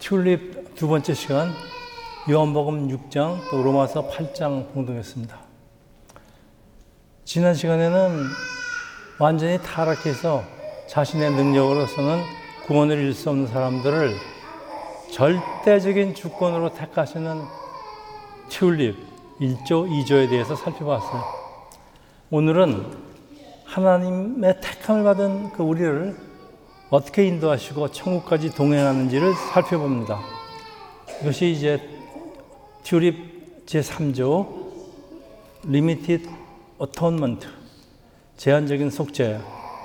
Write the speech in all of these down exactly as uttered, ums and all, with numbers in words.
튤립 두 번째 시간, 요한복음 육 장 또 로마서 팔 장 봉독했습니다. 지난 시간에는 완전히 타락해서 자신의 능력으로서는 구원을 이룰 수 없는 사람들을 절대적인 주권으로 택하시는 튤립 일 조, 이 조에 대해서 살펴봤어요. 오늘은 하나님의 택함을 받은 그 우리를 어떻게 인도하시고 천국까지 동행하는지를 살펴봅니다. 이것이 이제 튤립 제삼 조 Limited Atonement, 제한적인 속죄.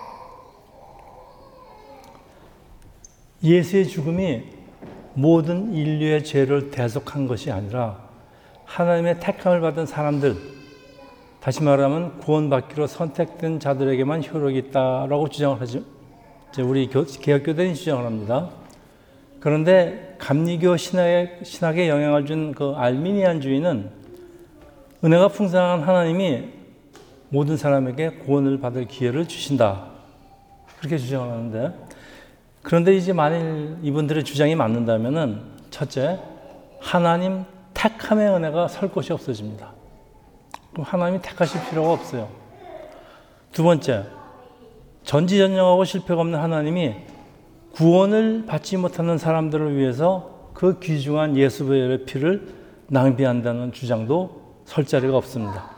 예수의 죽음이 모든 인류의 죄를 대속한 것이 아니라 하나님의 택함을 받은 사람들, 다시 말하면 구원받기로 선택된 자들에게만 효력이 있다라고 주장을 하죠. 우리 개혁교단이 주장을 합니다. 그런데 감리교 신학에, 신학에 영향을 준 그 알미니안주의는 은혜가 풍성한 하나님이 모든 사람에게 구원을 받을 기회를 주신다, 그렇게 주장을 하는데, 그런데 이제 만일 이분들의 주장이 맞는다면은 첫째, 하나님 택함의 은혜가 설 곳이 없어집니다. 그럼 하나님이 택하실 필요가 없어요. 두 번째, 전지전능하고 실패가 없는 하나님이 구원을 받지 못하는 사람들을 위해서 그 귀중한 예수의 피를 낭비한다는 주장도 설 자리가 없습니다.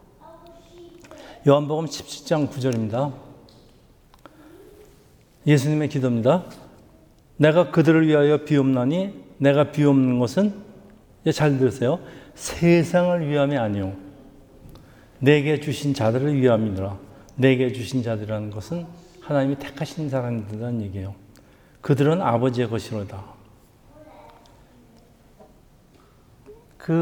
요한복음 십칠 장 구 절입니다. 예수님의 기도입니다. 내가 그들을 위하여 비옵나니 내가 비옵는 것은, 잘 들으세요, 세상을 위함이 아니요 내게 주신 자들을 위함이니라. 내게 주신 자들이라는 것은 하나님이 택하신 사람들이라는 얘기예요. 그들은 아버지의 것이로다. 그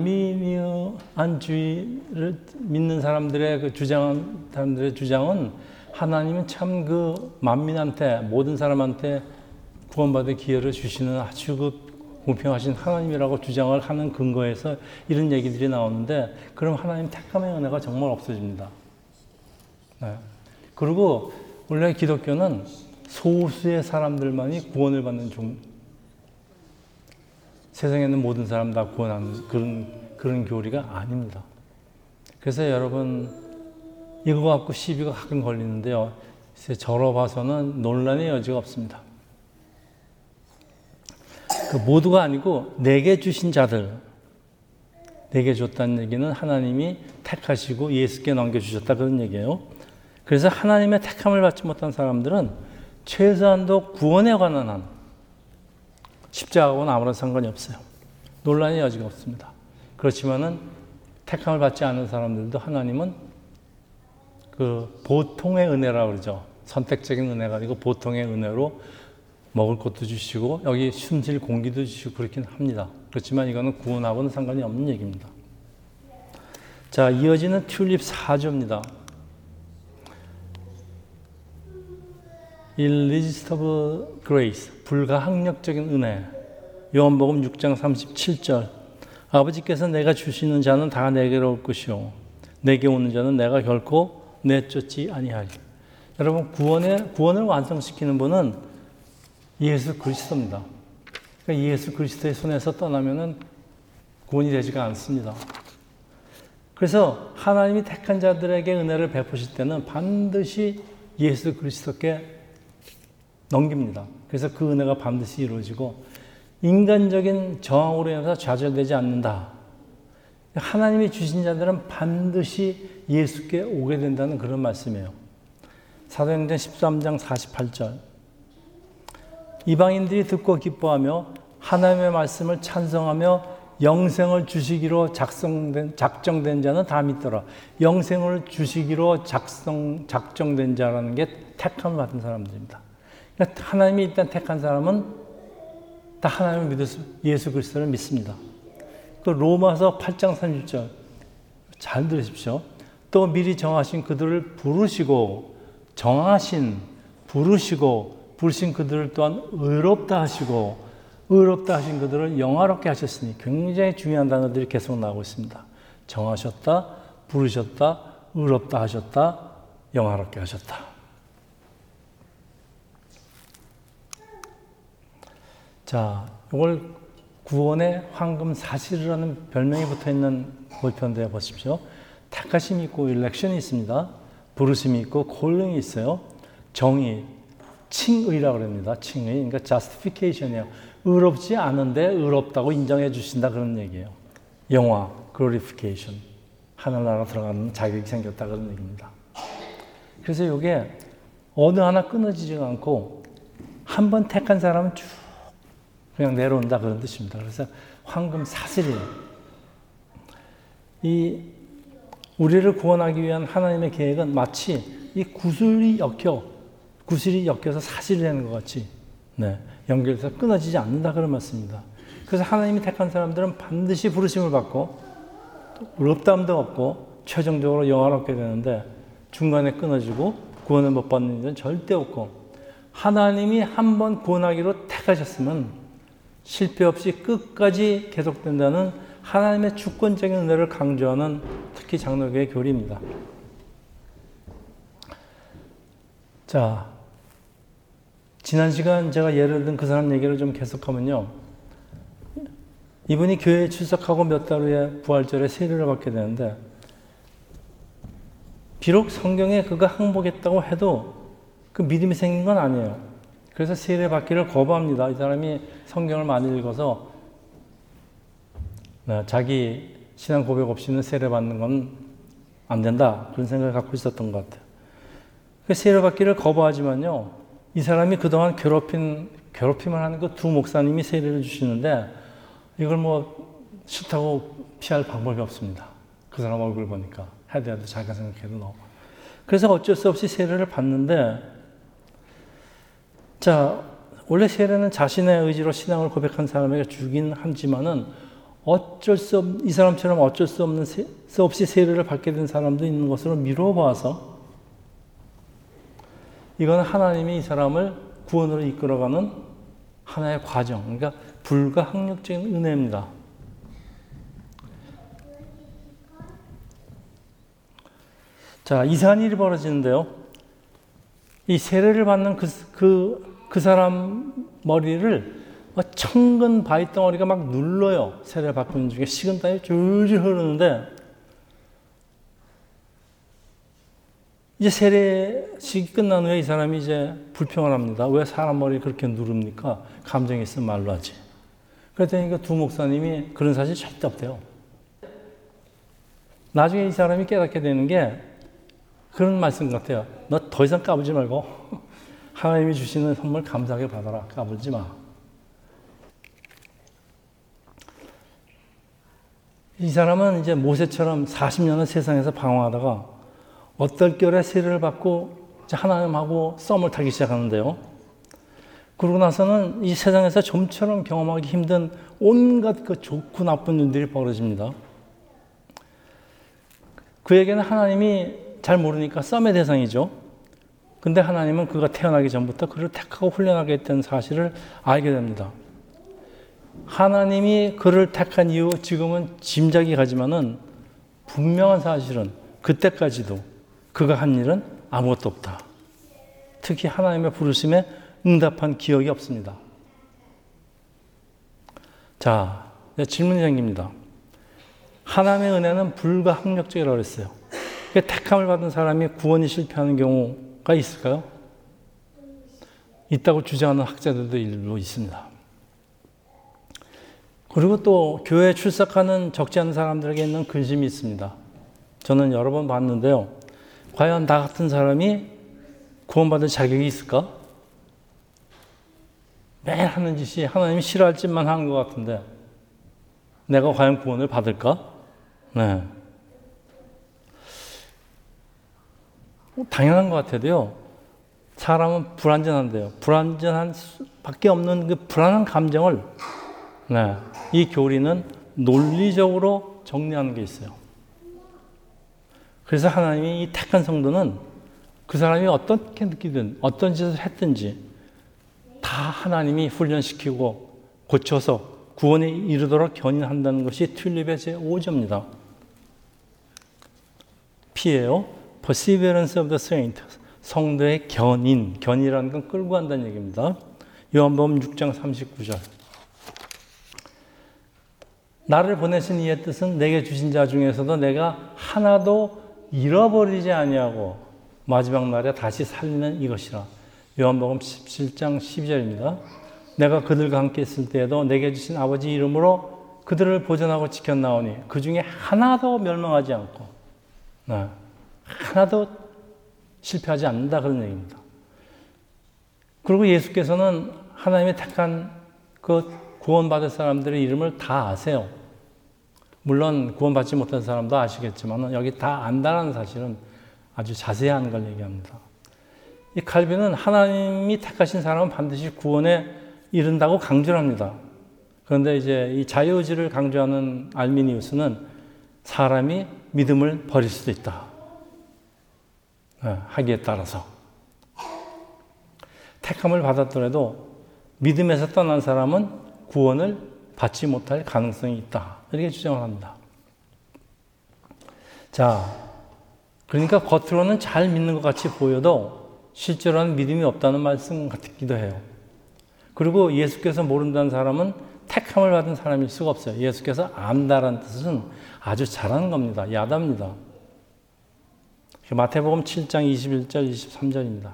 알미니안주의를 믿는 사람들의 그 주장, 사람들의 주장은 하나님은 참 그 만민한테, 모든 사람한테 구원받을 기회를 주시는 아주 그 공평하신 하나님이라고 주장을 하는 근거에서 이런 얘기들이 나오는데, 그럼 하나님 택함의 은혜가 정말 없어집니다. 네. 그리고 원래 기독교는 소수의 사람들만이 구원을 받는 종, 세상에 있는 모든 사람 다 구원하는 그런, 그런 교리가 아닙니다. 그래서 여러분, 이거 갖고 시비가 가끔 걸리는데요, 저로 봐서는 논란의 여지가 없습니다. 그 모두가 아니고 내게 주신 자들, 내게 줬다는 얘기는 하나님이 택하시고 예수께 넘겨주셨다, 그런 얘기예요. 그래서 하나님의 택함을 받지 못한 사람들은 최소한도 구원에 관한 한, 십자가하고는 아무런 상관이 없어요. 논란의 여지가 없습니다. 그렇지만은 택함을 받지 않은 사람들도 하나님은 그 보통의 은혜라고 그러죠. 선택적인 은혜가 아니고 보통의 은혜로 먹을 것도 주시고 여기 숨쉴 공기도 주시고 그렇긴 합니다. 그렇지만 이거는 구원하고는 상관이 없는 얘기입니다. 자, 이어지는 튤립 사 조입니다. Irresistible Grace, 불가항력적인 은혜. 요한복음 육 장 삼십칠 절. 아버지께서 내가 주시는 자는 다 내게로 올 것이요 내게 오는 자는 내가 결코 내쫓지 아니하리. 여러분, 구원의, 구원을 완성시키는 분은 예수 그리스도입니다. 그러니까 예수 그리스도의 손에서 떠나면은 구원이 되지가 않습니다. 그래서 하나님이 택한 자들에게 은혜를 베푸실 때는 반드시 예수 그리스도께 넘깁니다. 그래서 그 은혜가 반드시 이루어지고 인간적인 저항으로 인해서 좌절되지 않는다. 하나님이 주신 자들은 반드시 예수께 오게 된다는 그런 말씀이에요. 사도행전 십삼 장 사십팔 절. 이방인들이 듣고 기뻐하며 하나님의 말씀을 찬성하며 영생을 주시기로 작성된, 작정된 자는 다 믿더라. 영생을 주시기로 작성, 작정된 자라는 게 택함을 받은 사람들입니다. 그러니까 하나님이 일단 택한 사람은 다 하나님을 믿어서 예수 그리스도를 믿습니다. 그 로마서 팔 장 삼십 절 잘 들으십시오. 또 미리 정하신 그들을 부르시고 정하신 부르시고 부르신 그들을 또한 의롭다 하시고 의롭다 하신 그들을 영화롭게 하셨으니, 굉장히 중요한 단어들이 계속 나오고 있습니다. 정하셨다, 부르셨다, 의롭다 하셨다, 영화롭게 하셨다. 자, 이걸 구원의 황금 사실이라는 별명이 붙어있는 볼편대에 보십시오. 택하심이 있고 일렉션이 있습니다. 부르심이 있고 콜링이 있어요. 정의, 칭의라고 합니다. 칭의, 그러니까 justification이에요. 의롭지 않은데 의롭다고 인정해 주신다 그런 얘기예요. 영화, glorification, 하늘나라 들어가는 자격이 생겼다 그런 얘기입니다. 그래서 이게 어느 하나 끊어지지 않고 한 번 택한 사람은 쭉 그냥 내려온다 그런 뜻입니다. 그래서 황금 사슬이에요. 이 우리를 구원하기 위한 하나님의 계획은 마치 이 구슬이 엮여, 구슬이 엮여서 사슬이 되는 것 같이 네, 연결해서 끊어지지 않는다 그런 말씀입니다. 그래서 하나님이 택한 사람들은 반드시 부르심을 받고 의롭다함도 없고 최종적으로 영화를 얻게 되는데 중간에 끊어지고 구원을 못 받는 일은 절대 없고 하나님이 한 번 구원하기로 택하셨으면 실패 없이 끝까지 계속된다는 하나님의 주권적인 은혜를 강조하는 특히 장로교의 교리입니다. 자, 지난 시간 제가 예를 든 그 사람 얘기를 좀 계속하면요. 이분이 교회에 출석하고 몇 달 후에 부활절에 세례를 받게 되는데 비록 성경에 그가 항복했다고 해도 그 믿음이 생긴 건 아니에요. 그래서 세례 받기를 거부합니다. 이 사람이 성경을 많이 읽어서 네, 자기 신앙 고백 없이는 세례 받는 건 안 된다. 그런 생각을 갖고 있었던 것 같아요. 세례 받기를 거부하지만요. 이 사람이 그동안 괴롭힌, 괴롭힘을 하는 그 두 목사님이 세례를 주시는데 이걸 뭐 싫다고 피할 방법이 없습니다. 그 사람 얼굴 보니까. 해도 해도 자기가 생각해도 너무. 그래서 어쩔 수 없이 세례를 받는데 자, 원래 세례는 자신의 의지로 신앙을 고백한 사람에게 주긴 하지만은 어쩔 수 없, 이 사람처럼 어쩔 수 없는 세, 수 없이 세례를 받게 된 사람도 있는 것으로 미루어 봐서 이건 하나님이 이 사람을 구원으로 이끌어가는 하나의 과정, 그러니까 불가항력적인 은혜입니다. 자, 이상한 일이 벌어지는데요. 이 세례를 받는 그, 그, 그 사람 머리를 청근 바위덩어리가 막 눌러요. 세례를 받고 있는 중에 식은땀이 줄줄 흐르는데 이제 세례식이 끝난 후에 이 사람이 이제 불평을 합니다. 왜 사람 머리를 그렇게 누릅니까? 감정이 있으면 말로 하지. 그랬더니 그 두 목사님이 그런 사실 절대 없대요. 나중에 이 사람이 깨닫게 되는 게 그런 말씀 같아요. 너 더 이상 까불지 말고 하나님이 주시는 선물 감사하게 받아라. 까불지 마. 이 사람은 이제 모세처럼 사십 년을 세상에서 방황하다가 어떨결에 세례를 받고 하나님하고 썸을 타기 시작하는데요. 그러고 나서는 이 세상에서 좀처럼 경험하기 힘든 온갖 그 좋고 나쁜 일들이 벌어집니다. 그에게는 하나님이 잘 모르니까 썸의 대상이죠. 근데 하나님은 그가 태어나기 전부터 그를 택하고 훈련하게 했다는 사실을 알게 됩니다. 하나님이 그를 택한 이후 지금은 짐작이 가지만은 분명한 사실은 그때까지도 그가 한 일은 아무것도 없다. 특히 하나님의 부르심에 응답한 기억이 없습니다. 자, 질문이 생깁니다. 하나님의 은혜는 불가항력적이라고 그랬어요. 택함을 받은 사람이 구원이 실패하는 경우가 있을까요? 있다고 주장하는 학자들도 일부 있습니다. 그리고 또 교회에 출석하는 적지 않은 사람들에게 있는 근심이 있습니다. 저는 여러 번 봤는데요. 과연 나 같은 사람이 구원받을 자격이 있을까? 매일 하는 짓이 하나님이 싫어할 짓만 하는 것 같은데 내가 과연 구원을 받을까? 네. 당연한 것 같아도요. 사람은 불완전한데요. 불완전한 밖에 없는 그 불안한 감정을 네. 이 교리는 논리적으로 정리하는 게 있어요. 그래서 하나님이 이 택한 성도는 그 사람이 어떻게 느끼든 어떤 짓을 했든지 다 하나님이 훈련시키고 고쳐서 구원에 이르도록 견인한다는 것이 튤립의 제오 조입니다. P예요. Perseverance of the Saint. 성도의 견인. 견이라는 건 끌고 간다는 얘기입니다. 요한복음 육 장 삼십구 절. 나를 보내신 이의 뜻은 내게 주신 자 중에서도 내가 하나도 잃어버리지 아니하고 마지막 날에 다시 살리는 이것이라. 요한복음 십칠 장 십이 절입니다. 내가 그들과 함께 있을 때에도 내게 주신 아버지 이름으로 그들을 보존하고 지켰나오니 그 중에 하나도 멸망하지 않고 네, 하나도 실패하지 않는다 그런 얘기입니다. 그리고 예수께서는 하나님의 택한 그 구원받을 사람들의 이름을 다 아세요. 물론 구원받지 못한 사람도 아시겠지만 여기 다 안다는 사실은 아주 자세한 걸 얘기합니다. 이 칼빈은 하나님이 택하신 사람은 반드시 구원에 이른다고 강조를 합니다. 그런데 이제 이 자유의지를 강조하는 알미니우스는 사람이 믿음을 버릴 수도 있다. 네, 하기에 따라서. 택함을 받았더라도 믿음에서 떠난 사람은 구원을 받지 못할 가능성이 있다. 이렇게 주장을 합니다. 자, 그러니까 겉으로는 잘 믿는 것 같이 보여도 실제로는 믿음이 없다는 말씀 같기도 해요. 그리고 예수께서 모른다는 사람은 택함을 받은 사람일 수가 없어요. 예수께서 안다라는 뜻은 아주 잘하는 겁니다. 야답니다. 마태복음 칠 장 이십일 절 이십삼 절입니다.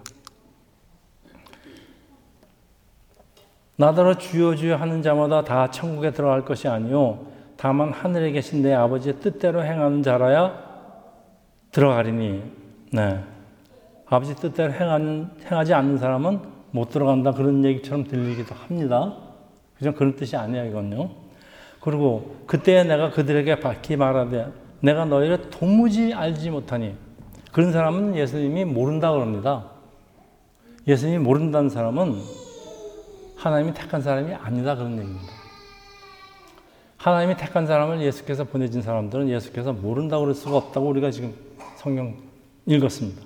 나더러 주여 주여 하는 자마다 다 천국에 들어갈 것이 아니요 다만 하늘에 계신 내 아버지의 뜻대로 행하는 자라야 들어가리니. 네. 아버지 뜻대로 행하는, 행하지 않는 사람은 못 들어간다 그런 얘기처럼 들리기도 합니다. 그죠? 그런 뜻이 아니에요 이건요. 그리고 그때 내가 그들에게 밝히 말하되 내가 너희를 도무지 알지 못하니. 그런 사람은 예수님이 모른다 그럽니다. 예수님이 모른다는 사람은 하나님이 택한 사람이 아니다 그런 얘기입니다. 하나님이 택한 사람을 예수께서 보내준 사람들은 예수께서 모른다고 그럴 수가 없다고 우리가 지금 성경 읽었습니다.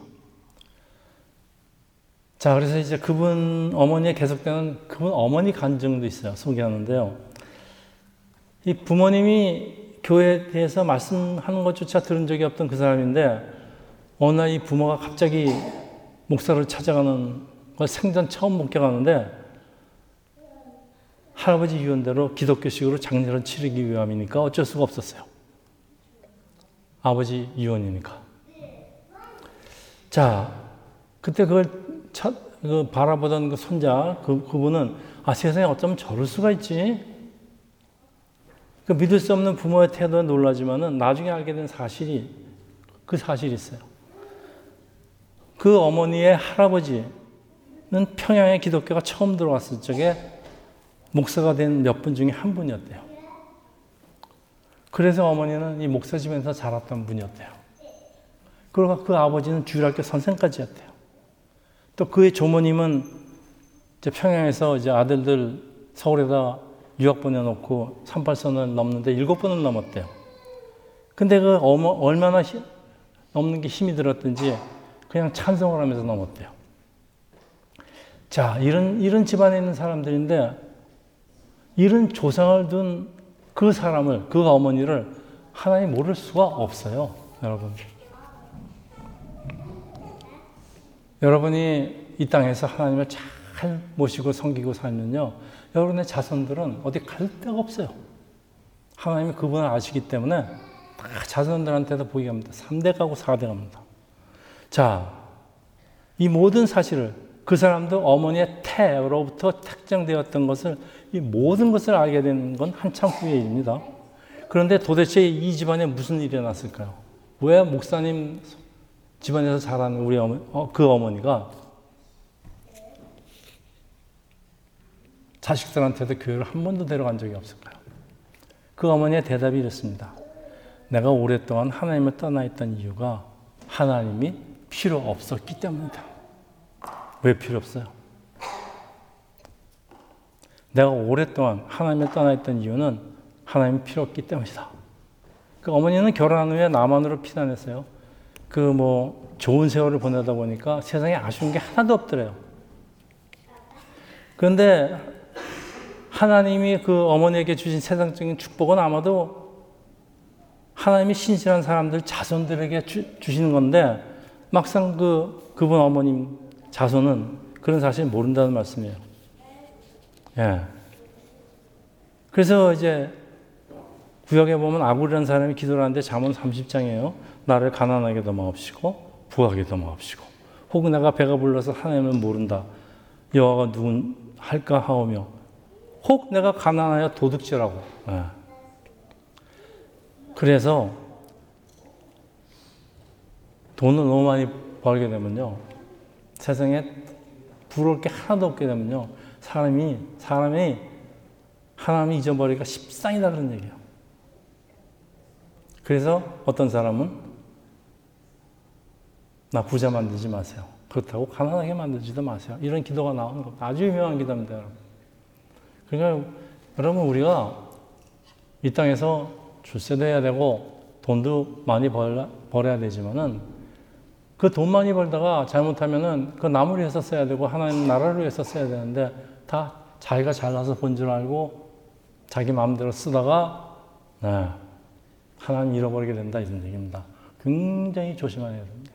자, 그래서 이제 그분 어머니에 계속되는 그분 어머니 간증도 있어요. 소개하는데요. 이 부모님이 교회에 대해서 말씀하는 것조차 들은 적이 없던 그 사람인데 어느 날 이 부모가 갑자기 목사를 찾아가는 걸 생전 처음 목격하는데 할아버지 유언대로 기독교식으로 장례를 치르기 위함이니까 어쩔 수가 없었어요. 아버지 유언이니까. 자, 그때 그걸 차, 그 바라보던 그 손자, 그, 그분은 아, 세상에 어쩌면 저럴 수가 있지. 그 믿을 수 없는 부모의 태도에 놀라지만은 나중에 알게 된 사실이, 그 사실이 있어요. 그 어머니의 할아버지는 평양에 기독교가 처음 들어왔을 적에 목사가 된 몇 분 중에 한 분이었대요. 그래서 어머니는 이 목사 집에서 자랐던 분이었대요. 그리고 그 아버지는 주일학교 선생까지 했대요. 또 그의 조모님은 이제 평양에서 이제 아들들 서울에다 유학 보내놓고 삼십팔 선을 넘는데 일곱 번을 넘었대요. 근데 그 어머, 얼마나 히, 넘는 게 힘이 들었든지 그냥 찬송을 하면서 넘었대요. 자, 이런, 이런 집안에 있는 사람들인데 이런 조상을 둔 그 사람을, 그 어머니를 하나님 모를 수가 없어요, 여러분. 여러분이 이 땅에서 하나님을 잘 모시고 섬기고 살면요, 여러분의 자손들은 어디 갈 데가 없어요. 하나님이 그분을 아시기 때문에 다 자손들한테도 보이게 합니다. 삼 대 가고 사 대 갑니다. 자, 이 모든 사실을 그 사람도 어머니의 태로부터 특정되었던 것을 이 모든 것을 알게 된 건 한참 후의 일입니다. 그런데 도대체 이 집안에 무슨 일이 일어났을까요? 왜 목사님 집안에서 자란 우리 어머니, 어, 그 어머니가 자식들한테도 교회를 한 번도 데려간 적이 없을까요? 그 어머니의 대답이 이렇습니다. 내가 오랫동안 하나님을 떠나 있던 이유가 하나님이 필요 없었기 때문이다. 왜 필요 없어요? 내가 오랫동안 하나님을 떠나 있던 이유는 하나님이 필요 없기 때문이다. 그 어머니는 결혼한 후에 남한으로 피난했어요. 그 뭐 좋은 세월을 보내다 보니까 세상에 아쉬운 게 하나도 없더래요. 그런데 하나님이 그 어머니에게 주신 세상적인 축복은 아마도 하나님이 신실한 사람들 자손들에게 주, 주시는 건데 막상 그 그분 어머님 자손은 그런 사실을 모른다는 말씀이에요. 예. 그래서 이제 구약에 보면 아굴이라는 사람이 기도를 하는데 잠언 삼십 장이에요. 나를 가난하게도 마옵시고 부하게도 마옵시고 혹은 내가 배가 불러서 하나님을 모른다. 여호와가 누군 할까 하오며 혹 내가 가난하여 도둑질하고. 네. 그래서 돈을 너무 많이 벌게 되면요. 세상에 부러울 게 하나도 없게 되면요. 사람이, 사람이 하나님을 잊어버리기가 십상이다 그런 얘기예요. 그래서 어떤 사람은 나 부자 만들지 마세요. 그렇다고 가난하게 만들지도 마세요. 이런 기도가 나오는 겁니다. 아주 유명한 기도입니다, 여러분. 그러니까 여러분 우리가 이 땅에서 출세도 해야 되고 돈도 많이 벌, 벌어야 되지만은 그 돈 많이 벌다가 잘못하면은 그 남을 위해서 써야 되고 하나님 나라를 위해서 써야 되는데 다 자기가 잘나서 본 줄 알고 자기 마음대로 쓰다가 네, 하나님 잃어버리게 된다 이런 얘기입니다. 굉장히 조심해야 되는 얘기입니다.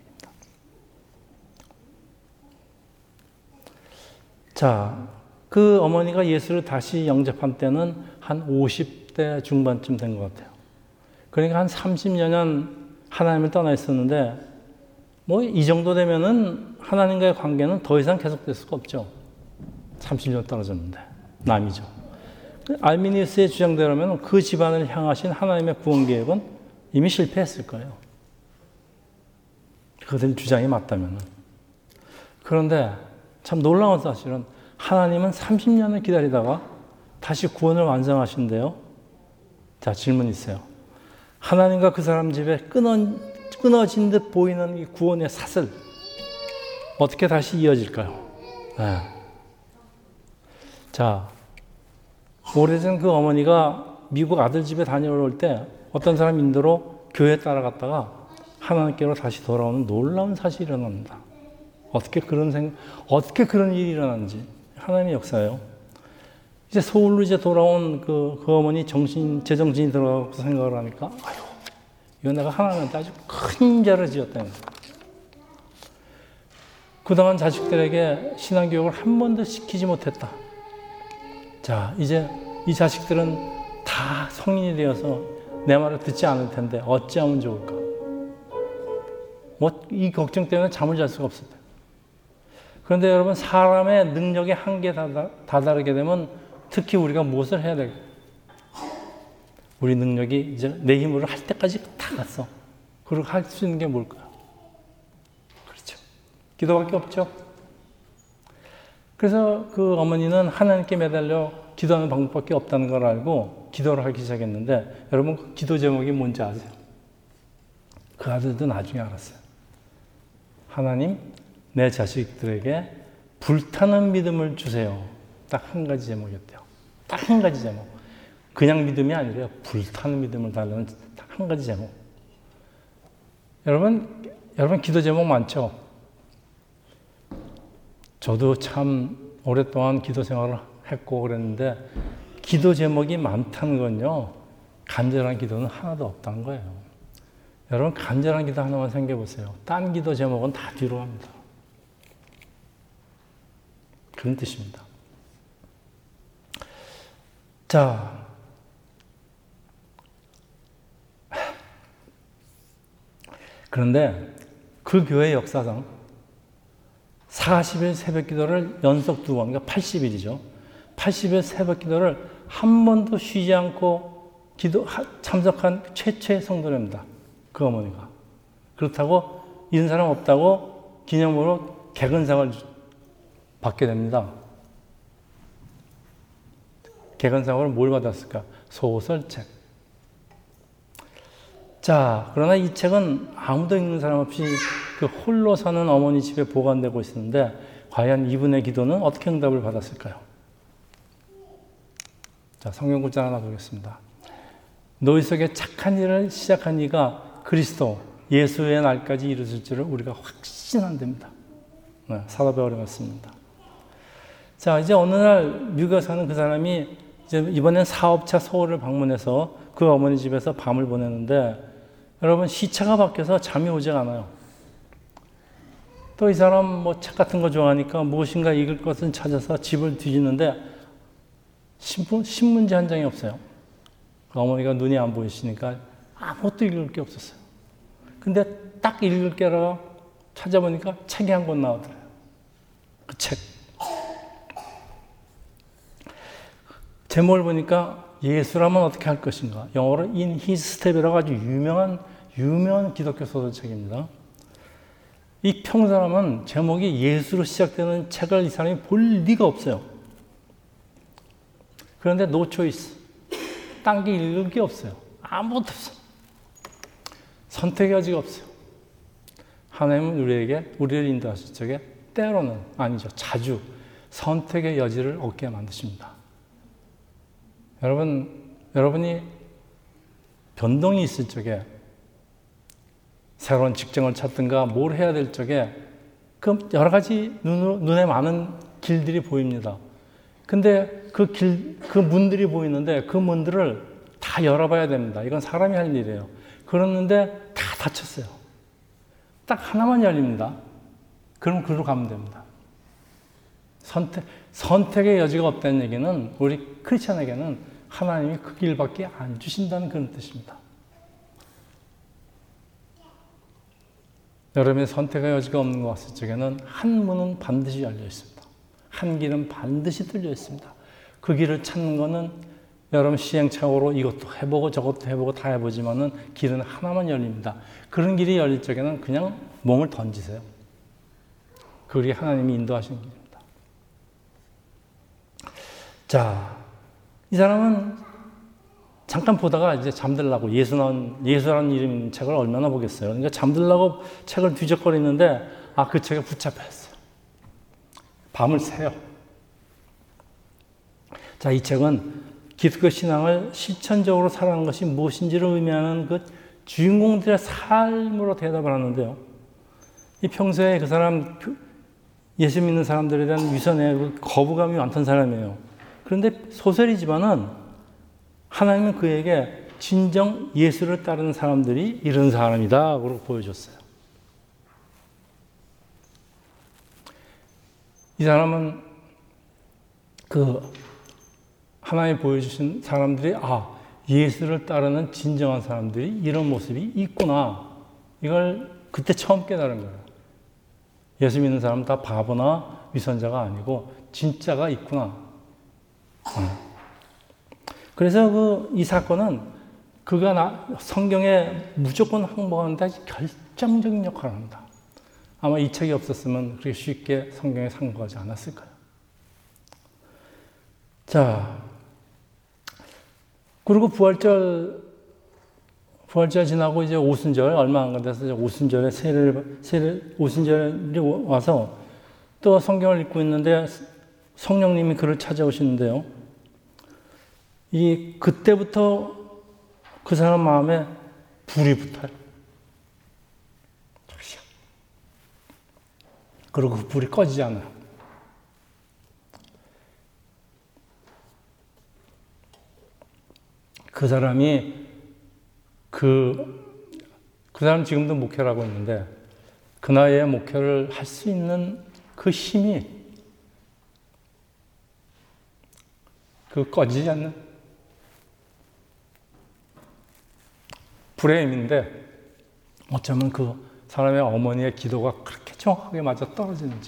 자, 그 어머니가 예수를 다시 영접한 때는 한 오십 대 중반쯤 된 것 같아요. 그러니까 한 삼십여 년 하나님을 떠나 있었는데 뭐 이 정도 되면은 하나님과의 관계는 더 이상 계속될 수가 없죠. 삼십 년 떨어졌는데 남이죠. 알미니우스의 주장대로면 그 집안을 향하신 하나님의 구원 계획은 이미 실패했을 거예요. 그들 주장이 맞다면은. 그런데 참 놀라운 사실은 하나님은 삼십 년을 기다리다가 다시 구원을 완성하신대요. 자, 질문 있어요. 하나님과 그 사람 집에 끊어, 끊어진 듯 보이는 이 구원의 사슬 어떻게 다시 이어질까요? 네. 자, 오래전 그 어머니가 미국 아들 집에 다녀올 때 어떤 사람 인도로 교회 따라갔다가 하나님께로 다시 돌아오는 놀라운 사실이 일어납니다. 어떻게 그런 생, 어떻게 그런 일이 일어났는지 하나님의 역사예요. 이제 서울로 이제 돌아온 그, 그 어머니 정신, 제정신이 들어가고 생각을 하니까, 아유, 이거 내가 하나님한테 아주 큰 죄를 지었다는 거예요. 그동안 자식들에게 신앙교육을 한 번도 시키지 못했다. 자, 이제 이 자식들은 다 성인이 되어서 내 말을 듣지 않을 텐데 어찌하면 좋을까? 뭐, 이 걱정 때문에 잠을 잘 수가 없었대요. 그런데 여러분, 사람의 능력의 한계에 다다르게 되면 특히 우리가 무엇을 해야 될까? 우리 능력이 이제 내 힘으로 할 때까지 다 갔어. 그리고 할 수 있는 게 뭘까요? 그렇죠. 기도밖에 없죠. 그래서 그 어머니는 하나님께 매달려 기도하는 방법밖에 없다는 걸 알고 기도를 하기 시작했는데 여러분, 그 기도 제목이 뭔지 아세요? 그 아들도 나중에 알았어요. 하나님, 내 자식들에게 불타는 믿음을 주세요. 딱 한 가지 제목이었대요. 딱 한 가지 제목. 그냥 믿음이 아니라 불타는 믿음을 달라는 딱 한 가지 제목. 여러분, 여러분 기도 제목 많죠? 저도 참 오랫동안 기도 생활을 했고 그랬는데 기도 제목이 많다는 건요, 간절한 기도는 하나도 없다는 거예요. 여러분, 간절한 기도 하나만 생각해 보세요. 딴 기도 제목은 다 뒤로 갑니다. 그런 뜻입니다. 자, 그런데 그 교회 역사상 사십 일 새벽 기도를 연속 두 번, 그러니까 팔십 일이죠. 팔십 일 새벽 기도를 한 번도 쉬지 않고 기도, 참석한 최초의 성도랍니다. 그 어머니가. 그렇다고 이런 사람 없다고 기념으로 개근상을 받게 됩니다. 개근상을 뭘 받았을까? 소설책. 자, 그러나 이 책은 아무도 읽는 사람 없이 그 홀로 사는 어머니 집에 보관되고 있었는데 과연 이분의 기도는 어떻게 응답을 받았을까요? 자, 성경 구절 하나 보겠습니다. 너희 속에 착한 일을 시작한 이가 그리스도 예수의 날까지 이루실 줄을 우리가 확신한답니다. 네, 사도바울의 말씀입니다. 자, 이제 어느 날 미국에 사는 그 사람이 이제 이번엔 사업차 서울을 방문해서 그 어머니 집에서 밤을 보내는데 여러분, 시차가 바뀌어서 잠이 오지가 않아요. 또 이 사람 뭐 책 같은 거 좋아하니까 무엇인가 읽을 것을 찾아서 집을 뒤지는데 신문, 신문지 한 장이 없어요. 어머니가 눈이 안 보이시니까 아무것도 읽을 게 없었어요. 근데 딱 읽을 게라 찾아보니까 책이 한 권 나오더래요. 그 책. 제목을 보니까 예수라면 어떻게 할 것인가. 영어로 In His Step이라고 아주 유명한, 유명한 기독교 소설책입니다. 이 평사람은 제목이 예수로 시작되는 책을 이 사람이 볼 리가 없어요. 그런데 노 초이스. 딴 게 읽을 게 없어요. 아무것도 없어요. 선택의 여지가 없어요. 하나님은 우리에게, 우리를 인도하실 적에 때로는, 아니죠, 자주 선택의 여지를 얻게 만드십니다. 여러분, 여러분이 변동이 있을 적에 새로운 직장을 찾든가 뭘 해야 될 적에 그 여러 가지 눈, 눈에 많은 길들이 보입니다. 근데 그 길, 그 문들이 보이는데 그 문들을 다 열어봐야 됩니다. 이건 사람이 할 일이에요. 그러는데 다 닫혔어요. 딱 하나만 열립니다. 그럼 그로 가면 됩니다. 선택, 선택의 여지가 없다는 얘기는 우리 크리스천에게는 하나님이 그 길밖에 안 주신다는 그런 뜻입니다. 여러분의 선택의 여지가 없는 것 같을 적에는 한 문은 반드시 열려 있습니다. 한 길은 반드시 뚫려 있습니다. 그 길을 찾는 것은 여러분 시행착오로 이것도 해보고 저것도 해보고 다 해보지만은 길은 하나만 열립니다. 그런 길이 열릴 적에는 그냥 몸을 던지세요. 그게 하나님이 인도하시는 길입니다. 자, 이 사람은 잠깐 보다가 이제 잠들라고 예수는, 예수라는 이름 있는 책을 얼마나 보겠어요. 그러니까 잠들라고 책을 뒤적거리는데 아, 그 책에 붙잡혔어요. 밤을 새요. 자, 이 책은 기독교 신앙을 실천적으로 살아가는 것이 무엇인지를 의미하는 그 주인공들의 삶으로 대답을 하는데요. 이 평소에 그 사람, 예수 믿는 사람들에 대한 위선에 거부감이 많던 사람이에요. 그런데 소설이지만은 하나님은 그에게 진정 예수를 따르는 사람들이 이런 사람이다 라고 보여줬어요. 이 사람은 그 하나님 보여주신 사람들이 아, 예수를 따르는 진정한 사람들이 이런 모습이 있구나. 이걸 그때 처음 깨달은 거예요. 예수 믿는 사람은 다 바보나 위선자가 아니고 진짜가 있구나. 그래서 그 이 사건은 그가 나, 성경에 무조건 항복하는데 결정적인 역할을 합니다. 아마 이 책이 없었으면 그렇게 쉽게 성경에 상복하지 않았을 거예요. 자, 그리고 부활절, 부활절 지나고 이제 오순절, 얼마 안 돼서 이제 오순절에 세를, 세를, 오순절이 와서 또 성경을 읽고 있는데 성령님이 그를 찾아오시는데요. 이, 그때부터 그 사람 마음에 불이 붙어요. 그리고 그 불이 꺼지지 않아요. 그 사람이 그, 그 사람 지금도 목회를 하고 있는데 그 나이에 목회를 할 수 있는 그 힘이 그 꺼지지 않는 불의 힘인데 어쩌면 그 사람의 어머니의 기도가 그렇게 정확하게 맞아 떨어지는지.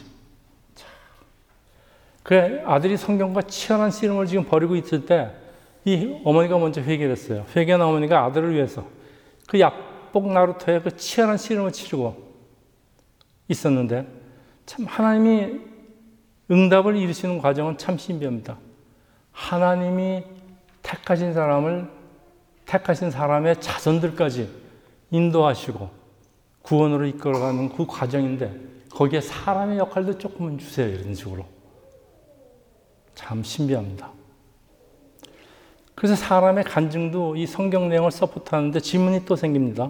그 아들이 성경과 치열한 씨름을 지금 벌이고 있을 때 이 어머니가 먼저 회개를 했어요. 회개한 어머니가 아들을 위해서 그 약복 나루터에 그 치열한 씨름을 치르고 있었는데 참 하나님이 응답을 이루시는 과정은 참 신비합니다. 하나님이 택하신 사람을 택하신 사람의 자손들까지 인도하시고 구원으로 이끌어가는 그 과정인데 거기에 사람의 역할도 조금은 주세요. 이런 식으로. 참 신비합니다. 그래서 사람의 간증도 이 성경 내용을 서포트하는데 질문이 또 생깁니다.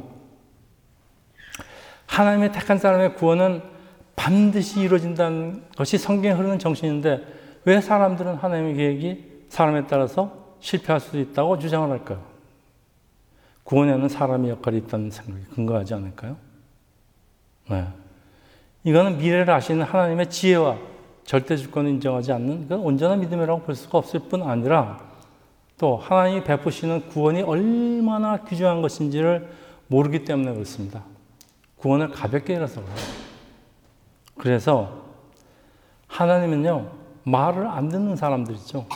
하나님의 택한 사람의 구원은 반드시 이루어진다는 것이 성경에 흐르는 정신인데 왜 사람들은 하나님의 계획이 사람에 따라서 실패할 수도 있다고 주장을 할까요? 구원에는 사람의 역할이 있다는 생각에 근거하지 않을까요? 네. 이거는 미래를 아시는 하나님의 지혜와 절대 주권을 인정하지 않는 그 온전한 믿음이라고 볼 수가 없을 뿐 아니라 또 하나님이 베푸시는 구원이 얼마나 귀중한 것인지를 모르기 때문에 그렇습니다. 구원을 가볍게 여겨서 그래요. 그래서 하나님은요, 말을 안 듣는 사람들 있죠.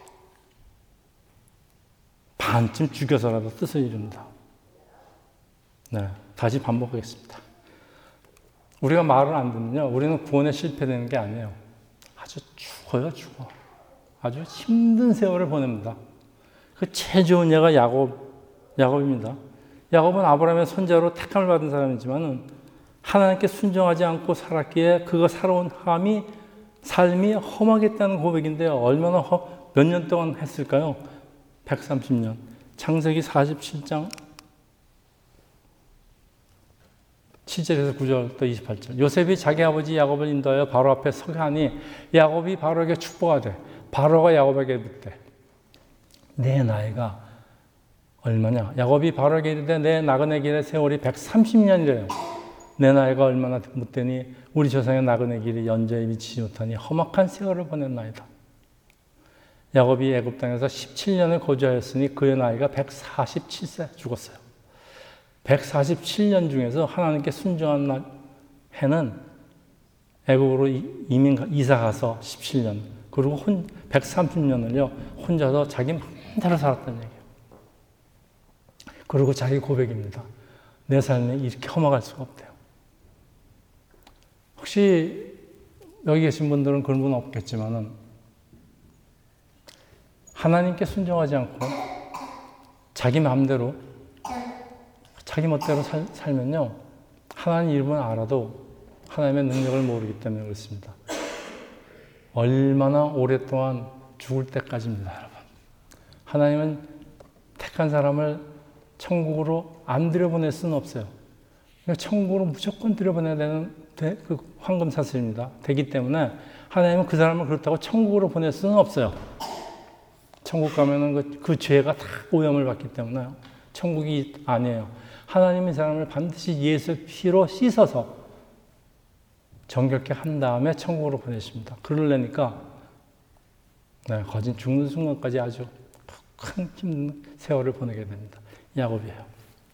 반쯤 죽여서라도 뜻을 이룹니다. 네, 다시 반복하겠습니다. 우리가 말을 안 듣면요, 우리는 구원에 실패되는 게 아니에요. 아주 죽어요, 죽어. 아주 힘든 세월을 보냅니다. 그 제일 좋은 예가 야곱, 야곱입니다. 야곱은 아브라함의 손자로 택함을 받은 사람이지만 하나님께 순종하지 않고 살았기에 그가 살아온 삶이, 삶이 험하겠다는 고백인데요. 얼마나 허, 몇 년 동안 했을까요? 백삼십 년. 창세기 사십칠 장 칠 절에서 구 절 또 이십팔 절. 요셉이 자기 아버지 야곱을 인도하여 바로 앞에 서게 하니 야곱이 바로에게 축복하되 바로가 야곱에게 묻되 내 나이가 얼마냐? 야곱이 바로에게 이르되 내 나그네 길의 세월이 백삼십 년이래요. 내 나이가 얼마나 묻더니 우리 조상의 나그네 길이 연저에 미치지 못하니 험악한 세월을 보냈나이다. 야곱이 애굽 땅에서 십칠 년을 거주하였으니 그의 나이가 백사십칠 세 죽었어요. 백사십칠 년 중에서 하나님께 순종한 해는 애굽으로 이민 이사 가서 십칠 년, 그리고 혼, 백삼십 년을요 혼자서 자기 마음대로 살았다는 얘기예요. 그리고 자기 고백입니다. 내 삶이 이렇게 험악할 수가 없대요. 혹시 여기 계신 분들은 그런 분 없겠지만은 하나님께 순종하지 않고 자기 마음대로 자기 멋대로 살, 살면요 하나님 이름을 알아도 하나님의 능력을 모르기 때문에 그렇습니다. 얼마나 오랫동안 죽을 때까지입니다, 여러분. 하나님은 택한 사람을 천국으로 안 들여보낼 수는 없어요. 천국으로 무조건 들여보내야 되는 그 황금사슬입니다. 되기 때문에 하나님은 그 사람을 그렇다고 천국으로 보낼 수는 없어요. 천국 가면은 그, 그 죄가 다 오염을 받기 때문에 천국이 아니에요. 하나님이 사람을 반드시 예수의 피로 씻어서 정결케 한 다음에 천국으로 보내십니다. 그러려니까 네, 거진 죽는 순간까지 아주 큰 힘든 세월을 보내게 됩니다. 야곱이에요.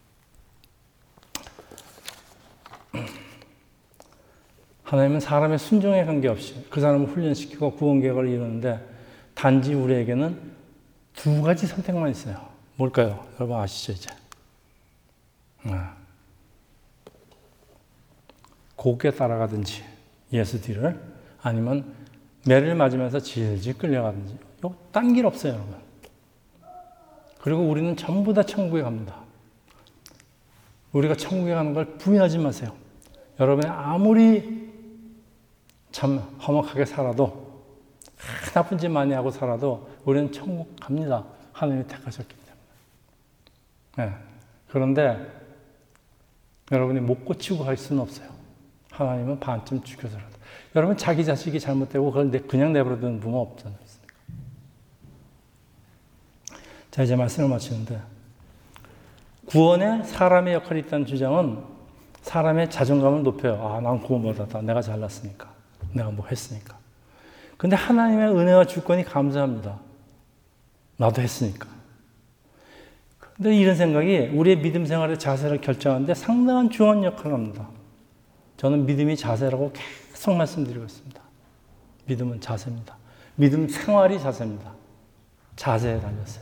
하나님은 사람의 순종에 관계없이 그 사람을 훈련시키고 구원 계획을 이루는데 단지 우리에게는 두 가지 선택만 있어요. 뭘까요? 여러분 아시죠, 이제? 네. 곱게 따라가든지 예수 뒤를, 아니면 매를 맞으면서 질질 끌려가든지. 요 딴 길 없어요, 여러분. 그리고 우리는 전부 다 천국에 갑니다. 우리가 천국에 가는 걸 부인하지 마세요. 여러분이 아무리 참 험악하게 살아도, 나쁜 짓 많이 하고 살아도 우리는 천국 갑니다. 하나님이 택하셨기 때문에. 네. 그런데 여러분이 못 고치고 갈 수는 없어요. 하나님은 반쯤 죽여서라도. 여러분 자기 자식이 잘못되고 그걸 그냥 내버려두는 부모 없지 않습니까? 자, 이제 말씀을 마치는데, 구원에 사람의 역할이 있다는 주장은 사람의 자존감을 높여요. 아, 난 구원받았다. 내가 잘났으니까. 내가 뭐 했으니까. 근데 하나님의 은혜와 주권이 감사합니다. 나도 했으니까. 근데 이런 생각이 우리의 믿음 생활의 자세를 결정하는데 상당한 중요한 역할을 합니다. 저는 믿음이 자세라고 계속 말씀드리고 있습니다. 믿음은 자세입니다. 믿음 생활이 자세입니다. 자세에 달렸어요.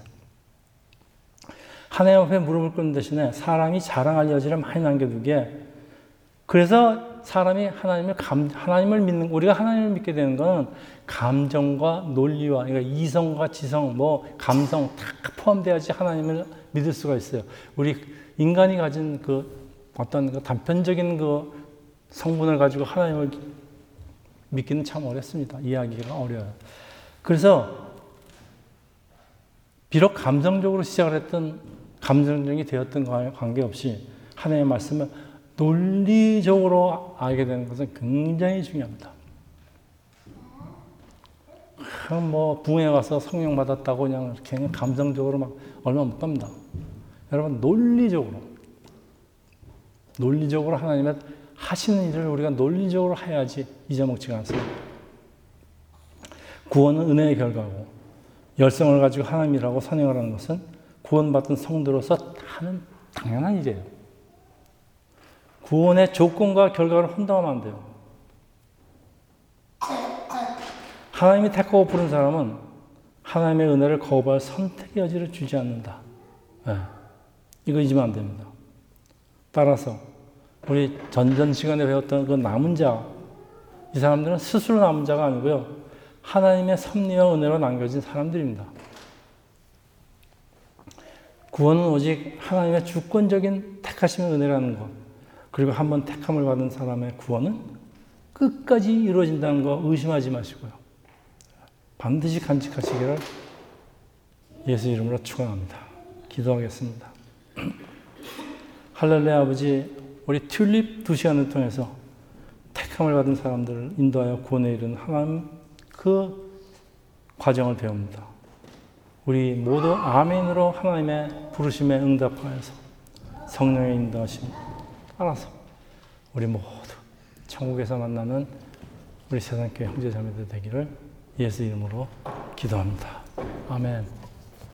하나님 앞에 무릎을 꿇는 대신에 사람이 자랑할 여지를 많이 남겨두기에, 그래서 사람이 하나님을 감, 하나님을 믿는, 우리가 하나님을 믿게 되는 것은 감정과 논리와, 그러니까 이성과 지성, 뭐 감성 다 포함돼야지 하나님을 믿을 수가 있어요. 우리 인간이 가진 그 어떤 그 단편적인 그 성분을 가지고 하나님을 믿기는 참 어렵습니다. 이해하기가 어려워요. 그래서 비록 감성적으로 시작을 했던, 감정적이 되었던 관계없이 하나님의 말씀을 논리적으로 알게 되는 것은 굉장히 중요합니다. 뭐 부흥회 가서 성령 받았다고 그냥 이렇게 그냥 감성적으로 막 얼마 못 갑니다. 여러분 논리적으로, 논리적으로 하나님의 하시는 일을 우리가 논리적으로 해야지 잊어먹지가 않습니다. 구원은 은혜의 결과고 열성을 가지고 하나님이라고 선행을 하는 것은 구원받은 성도로서 하는 당연한 일이에요. 구원의 조건과 결과를 혼동하면 안 돼요. 하나님이 택하고 부른 사람은 하나님의 은혜를 거부할 선택의 여지를 주지 않는다. 네. 이거 잊으면 안 됩니다. 따라서 우리 전전 시간에 배웠던 그 남은 자, 이 사람들은 스스로 남은 자가 아니고요. 하나님의 섭리와 은혜로 남겨진 사람들입니다. 구원은 오직 하나님의 주권적인 택하심의 은혜라는 것, 그리고 한번 택함을 받은 사람의 구원은 끝까지 이루어진다는 거 의심하지 마시고요. 반드시 간직하시기를 예수 이름으로 축원합니다. 기도하겠습니다. 할렐루야. 아버지, 우리 튤립 두 시간을 통해서 택함을 받은 사람들을 인도하여 구원에 이르는 하나님 그 과정을 배웁니다. 우리 모두 아멘으로 하나님의 부르심에 응답하여서 성령의 인도하심 따라서 우리 모두 천국에서 만나는 우리 세상교회 형제자매들 되기를 예수 이름으로 기도합니다. 아멘.